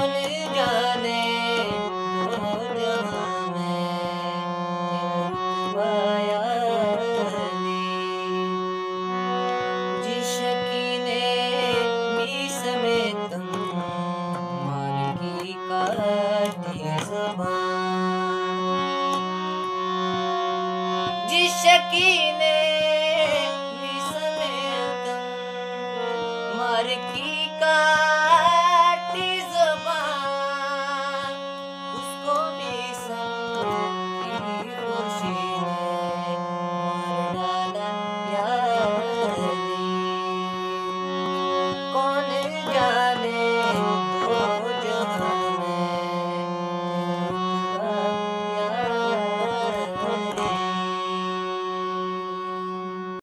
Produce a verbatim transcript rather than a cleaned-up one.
कौन जाने दो जहां में तेरा रुतबा अली। जिस शकीने मीस में तुम मार की काटी ज़बान, जिस शकीने